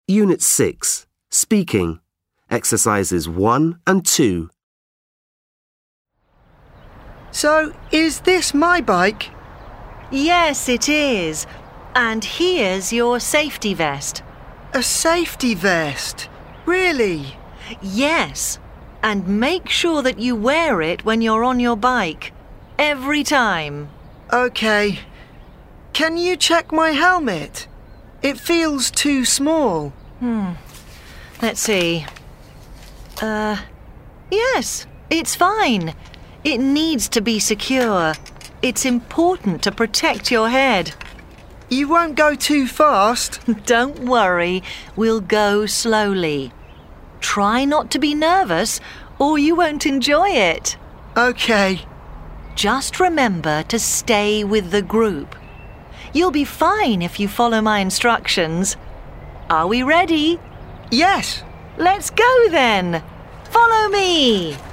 Unit 6. Speaking. Exercises 1 and 2. So, is this my bike? Yes, it is. And here's your safety vest. A safety vest? Really? Yes. And make sure that you wear it when you're on your bike. Every time. Okay. Can you check my helmet? It feels too small. Let's see. Yes, it's fine. It needs to be secure. It's important to protect your head. You won't go too fast? Don't worry, we'll go slowly. Try not to be nervous or you won't enjoy it. Okay. Just remember to stay with the group. You'll be fine if you follow my instructions. Are we ready? Yes. Let's go then. Follow me.